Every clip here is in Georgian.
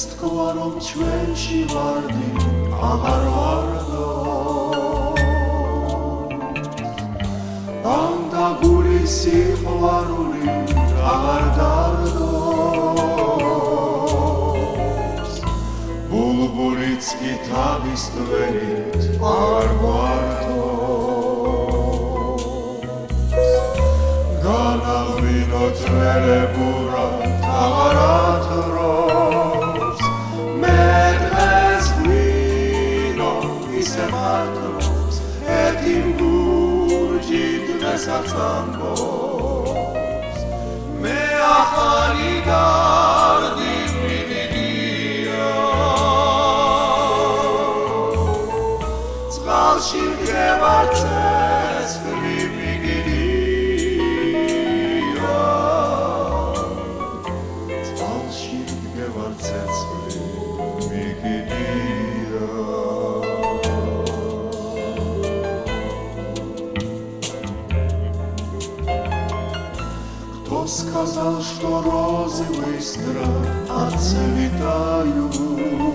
თქვა რომ ჩვენში ვარდი აღარ ვარდო ამ და გულის სიყვარული აღარ დარდოს ბულბულიც კი თავის ტვენით არ გვართოს განაღვინო ძველებურად აღარ ათრობს მე დღეს გვინო ისე მართობს ერთი მგურჯი დღესაც ამბობს მე ახალი დარდი მივიდია წყალში მდგევარ ცეცხლი მიგდია წყალში მდგევარ ცეცხლი მიგდია Кто сказал, что розы быстро отцветают?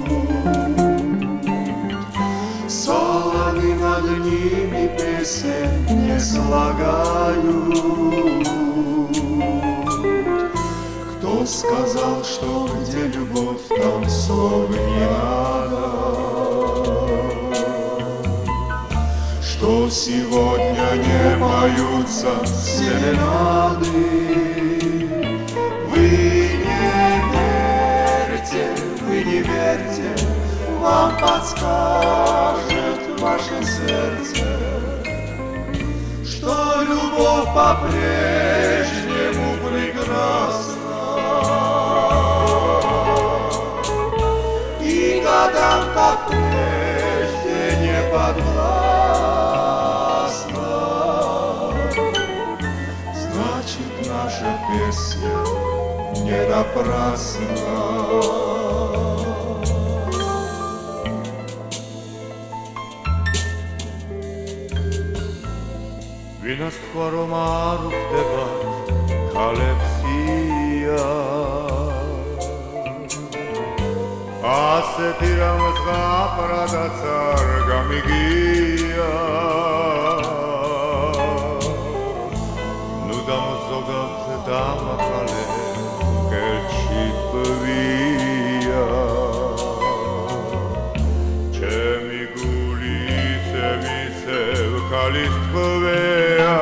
Соловьи над ними песен не слагают. Кто сказал, что где любовь, там слов не надо? Что сегодня не поются серенады? Вы не верьте, вам подскажет ваше сердце, что любовь по-прежнему прекрасна. И годам, как прежде, не подвластна. Значит, наша песня не напрасна. Ვინას თქვა რომ არ ხდება ქალებსია ასეთი რამაც გაფრადაც არ გამიგია ნუ დამზოგავთ დამახალე მგელში ტყვია ჩემი გული ისევ ქალის ტყვია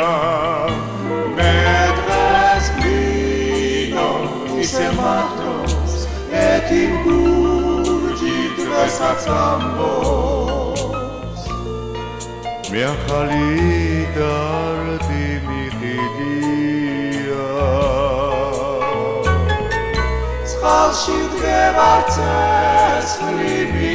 Этим гурჯი დღესაც ამბობს მე ახალი დარდი მიყიდია წყალში მდგევარ ცეცხლი